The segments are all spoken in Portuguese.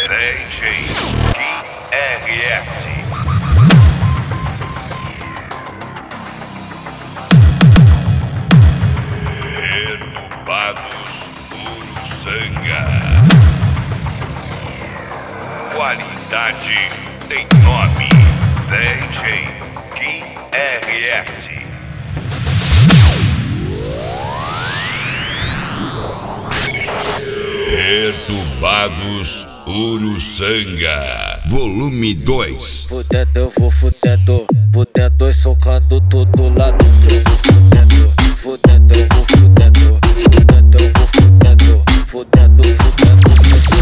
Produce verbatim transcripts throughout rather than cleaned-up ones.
D J Gui R S. Perturbados Uruçanga. Qualidade tem nome. D J Gui R S. Perturbados Uruçanga, volume dois. Fudendo, eu vou fudendo, fudendo e socando todo lado. Fudendo, fudendo, eu vou fudendo, fudendo, eu vou fudendo, fudendo, fudendo.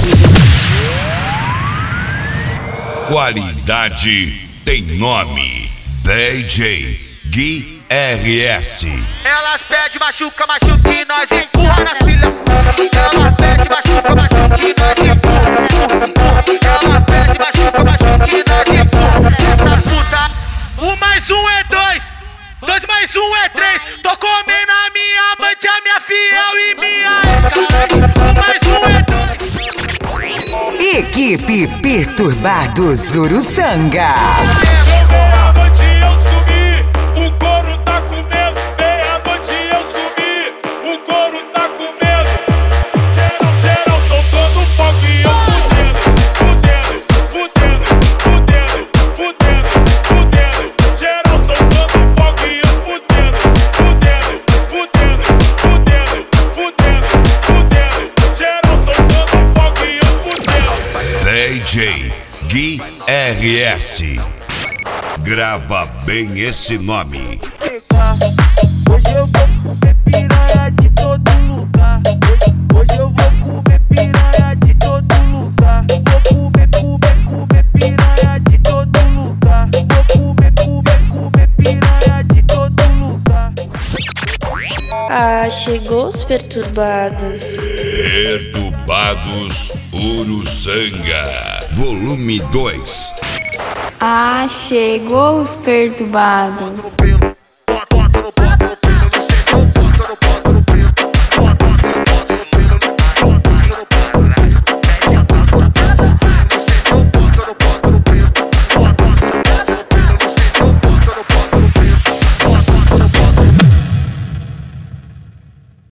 Qualidade tem nome. D J Gui R S. Elas pedem, machuca, machuca e nós empurra na filha. Elas pedem, machuca, machuca e nós empurra. Elas pedem, machuca, machuca e nós empurra. Essa puta. Um mais um é dois, dois mais um é três. Tô comendo a minha amante, a minha fiel e minha ex. Um mais um é dois. Equipe Perturbados Uruçanga. D J Gui R S. Grava bem esse nome. Hoje eu vou comer piranha de todo lugar. Hoje eu vou comer piranha de todo lugar. Vou comer, comer, comer piranha de todo lugar. Vou comer, comer, comer piranha de todo lugar. Ah, chegou os perturbados. Perturbados Uruçanga, volume dois. Ah, chegou os perturbados.